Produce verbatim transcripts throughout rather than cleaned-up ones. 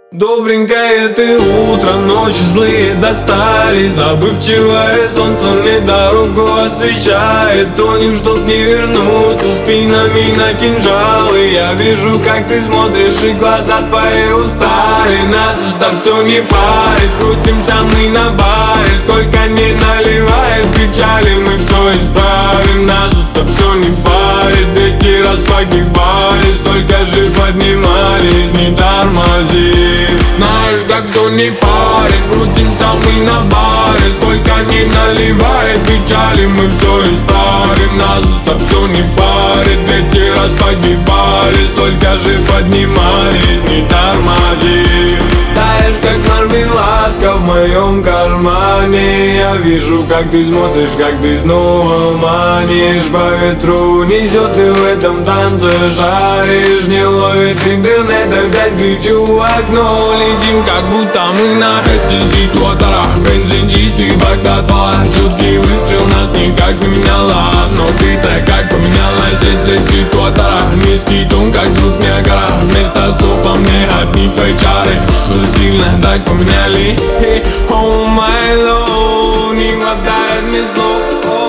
Добренькое ты утро, ночи злые достали. Забывчивое солнце мне дорогу освещает. Тонем, чтоб не вернуться спинами на кинжалы. Я вижу, как ты смотришь, и глаза твои устали. Нас это все не парит, крутимся мы на баре. Сколько не наливает печали, мы все исправим. Нас это все не парит, эти раз погибали. Столько же поднимались, не тормози. Знаешь, как кто не парит, крутимся мы на баре. Сколько не наливает печали, мы все исправим. Нас это все не парит, эти раз погибали. Столько же поднимались, не тормози. Таешь, как мармеладка в моем кармане. Я вижу, как ты смотришь, как ты снова манишь. По ветру несет, ты в этом танце жаришь. Не ловит интернет, опять кричу в окно. Летим, как будто мы на эс-ситуаторах. Бензин чистый, бак до два. Чуткий выстрел нас никак не меняла. Но ты-то как поменялась эс-ситуаторах. Низкий тон, как звук Ниагара. Вместо слов во мне одни твои чары. Что сильно так поменяли. Oh my lord, не хватает мне слов.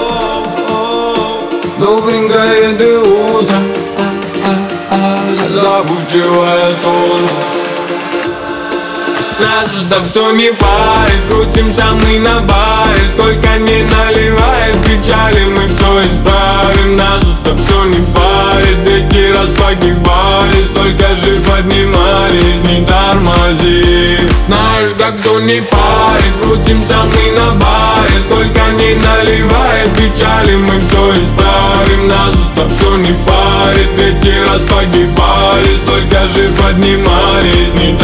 Добренькое ты утро, забывчивое солнце. Нас это все не парит, крутимся мы на баре. Сколько не наливает печали, мы все исправим. Нас это все не парит, эти раз погибали. Столько же поднимались, не тормози. Знаешь, как кто не парит, крутимся мы на баре. Сколько не наливает печали, мы все исправим. Нас это все не парит, эти раз погибали. Столько же поднимались, не